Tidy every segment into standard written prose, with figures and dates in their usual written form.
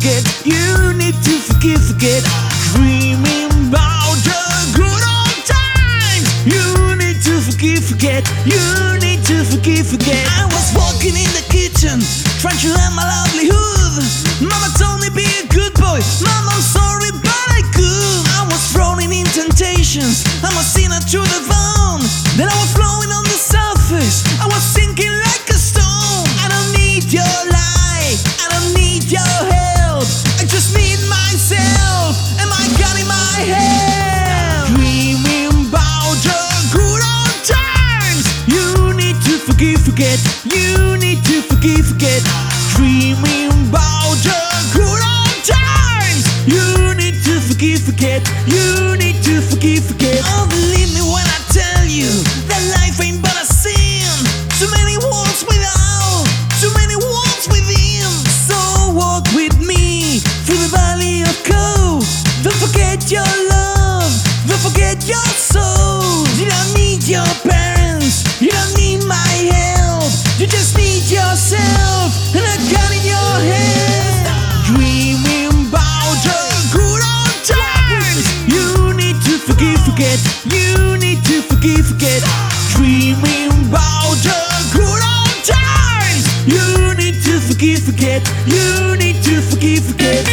forget. You need to forget. Dreaming about the good old times. You need to forget. You need to forget. I was walking in the kitchen, trying to earn my livelihood. Mama told me be a good boy. Mama, I'm sorry, but I could. I was drowning in temptations. I'm a sinner to the bone. Then I was flowing on the surface. I was sinking like a stone. I don't need your light. I don't need your help. I just need myself and my gun in my hand. Dreaming about the good old times. You need to forget. You need to forget. Dreaming about the good old times. You need to forget. You need to forget. Oh, believe me when I tell you that life ain't but a sin. Too many walls without, too many walls within. So walk with me through the valley of cold. Don't forget your love, don't forget your soul. You don't need your parents, you don't need my help. You just need yourself and a gun in your hand. Dreaming about the good old times. You need to forget. You need to forget. Dreaming about the good old times. You need to forget. You need to forget.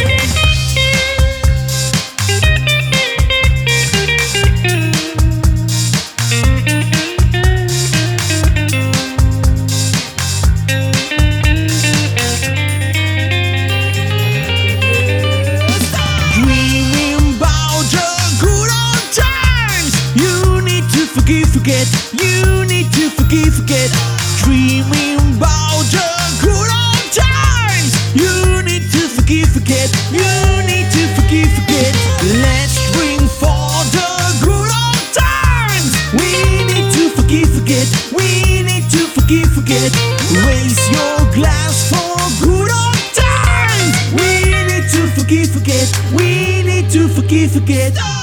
You need to forget. Dreaming about the good old times. You need to forget. You need to forget. Let's drink for the good old times. We need to forget. We need to forget. Raise your glass for good old times. We need to forget. We need to forget.